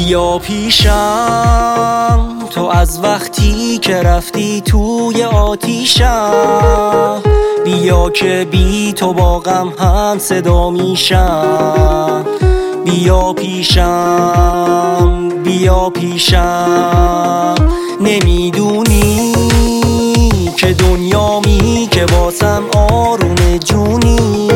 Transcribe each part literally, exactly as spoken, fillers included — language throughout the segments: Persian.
بیا پیشم تو از وقتی که رفتی توی آتیشم، بیا که بی تو با غم هم صدا میشم. بیا پیشم بیا پیشم، نمیدونی که دنیامی که واسم آروم جونی،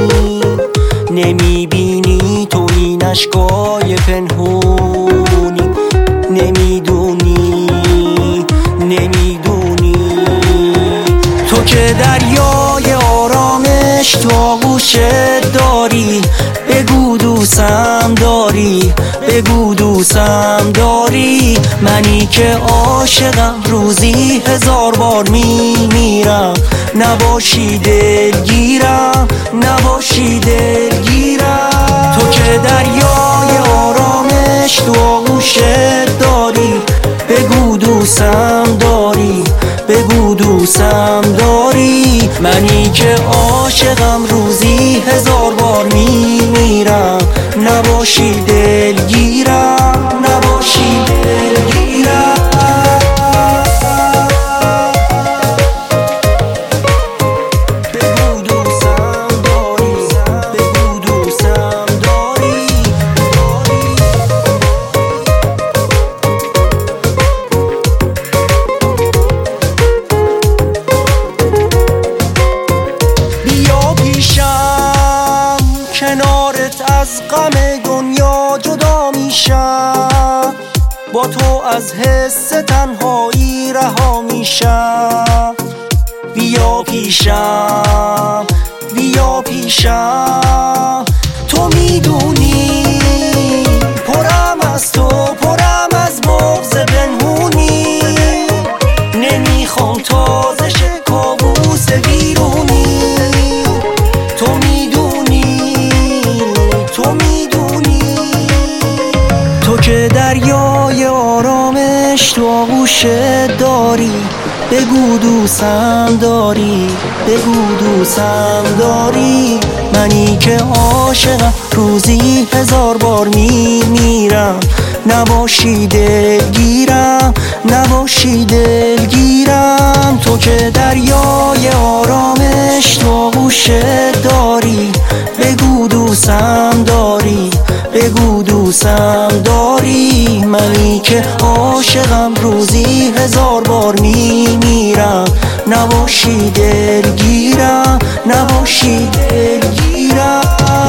نمیبینی تو این اشکای پنهونی، نمیدونی نمیدونی تو که دریای آرامش تو آغوشت داری. بگو دوستم داری، بگو دوستم داری. منی که عاشقم روزی هزار بار میمیرم، نباشی دلگیرم نباشی دلگیرم. تو که دریای آرامش تو آغوشت داری. بگو دوستم داری، بگو دوستم داری. منی که عاشقم روزی هزار بار میمیرم، نباشی دلگیرم نباشی دلگیرم. بگو دوستم داری، بگو دوستم داری. بیا پیشم کنارت از غم دنیا جدا میشم، با تو از حس تنهایی رها میشم. بیا پیشم بیا پیشم، تو میدونی پرم از تو پرم از بغض پنهونی، نمیخوام تازه شه کابوس بیرونی. تو میدونی تو میدونی تو که دریای آرامش تو آغوشت داری. بگو دوستم داری، بگو دوستم داری. منی که عاشقم روزی هزار بار میمیرم، نباشی دلگیرم نباشی دلگیرم. تو که دریای آرامش تو آغوشت داری. بگو دوستم داری، بگو دوستم داری. منی که عاشقم روزی هزار بار میمیرم، نباشی دلگیرم نباشی دلگیرم.